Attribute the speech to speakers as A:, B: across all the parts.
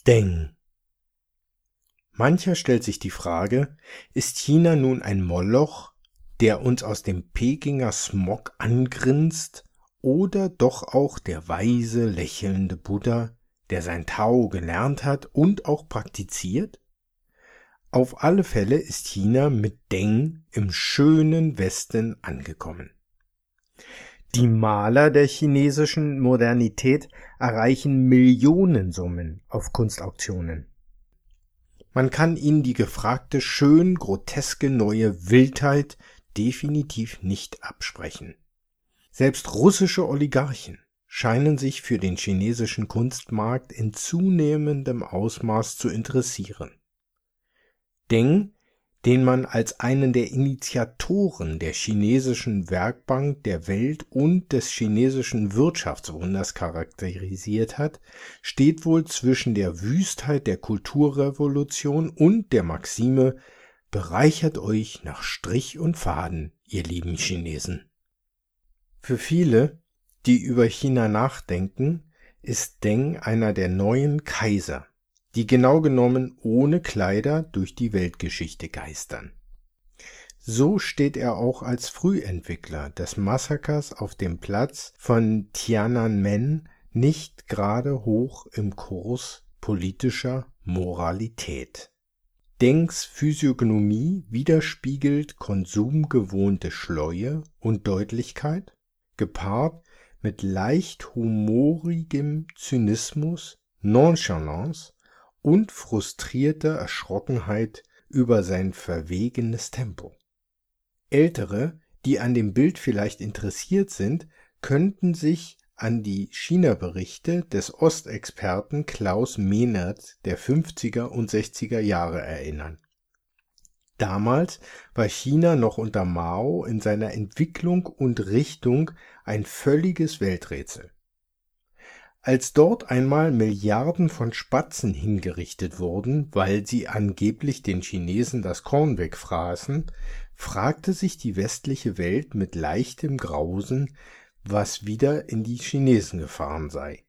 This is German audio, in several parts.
A: Deng. Mancher stellt sich die Frage, ist China nun ein Moloch, der uns aus dem Pekinger Smog angrinst, oder doch auch der weise, lächelnde Buddha, der sein Tao gelernt hat und auch praktiziert? Auf alle Fälle ist China mit Deng im schönen Westen angekommen. Die Maler der chinesischen Modernität erreichen Millionensummen auf Kunstauktionen. Man kann ihnen die gefragte schön groteske neue Wildheit definitiv nicht absprechen. Selbst russische Oligarchen scheinen sich für den chinesischen Kunstmarkt in zunehmendem Ausmaß zu interessieren. Deng, den man als einen der Initiatoren der chinesischen Werkbank der Welt und des chinesischen Wirtschaftswunders charakterisiert hat, steht wohl zwischen der Wüstheit der Kulturrevolution und der Maxime: Bereichert euch nach Strich und Faden, ihr lieben Chinesen. Für viele, die über China nachdenken, ist Deng einer der neuen Kaiser, die genau genommen ohne Kleider durch die Weltgeschichte geistern. So steht er auch als Frühentwickler des Massakers auf dem Platz von Tiananmen nicht gerade hoch im Kurs politischer Moralität. Dengs Physiognomie widerspiegelt konsumgewohnte Schläue und Deutlichkeit, gepaart mit leicht humorigem Zynismus, Nonchalance und frustrierter Erschrockenheit über sein verwegenes Tempo. Ältere, die an dem Bild vielleicht interessiert sind, könnten sich an die China-Berichte des Ostexperten Klaus Mehnert der 50er und 60er Jahre erinnern. Damals war China noch unter Mao in seiner Entwicklung und Richtung ein völliges Welträtsel. Als dort einmal Milliarden von Spatzen hingerichtet wurden, weil sie angeblich den Chinesen das Korn wegfraßen, fragte sich die westliche Welt mit leichtem Grausen, was wieder in die Chinesen gefahren sei.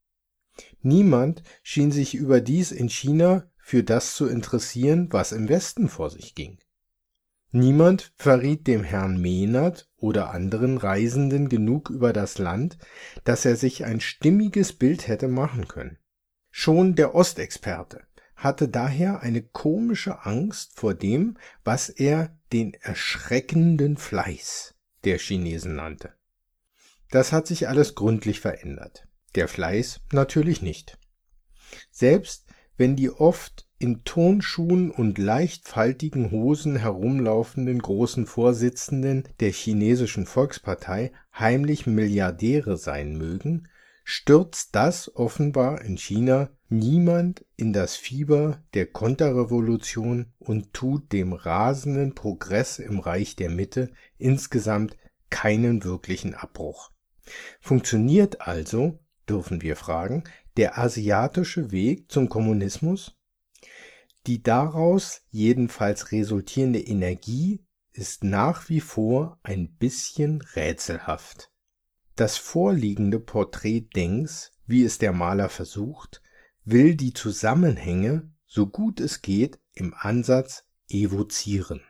A: Niemand schien sich überdies in China für das zu interessieren, was im Westen vor sich ging. Niemand verriet dem Herrn Mehnert oder anderen Reisenden genug über das Land, dass er sich ein stimmiges Bild hätte machen können. Schon der Ostexperte hatte daher eine komische Angst vor dem, was er den erschreckenden Fleiß der Chinesen nannte. Das hat sich alles gründlich verändert. Der Fleiß natürlich nicht. Selbst wenn die oft in Turnschuhen und leicht faltigen Hosen herumlaufenden großen Vorsitzenden der chinesischen Volkspartei heimlich Milliardäre sein mögen, stürzt das offenbar in China niemand in das Fieber der Konterrevolution und tut dem rasenden Progress im Reich der Mitte insgesamt keinen wirklichen Abbruch. Funktioniert also, dürfen wir fragen, der asiatische Weg zum Kommunismus? Die daraus jedenfalls resultierende Energie ist nach wie vor ein bisschen rätselhaft. Das vorliegende Porträt Dengs, wie es der Maler versucht, will die Zusammenhänge, so gut es geht, im Ansatz evozieren.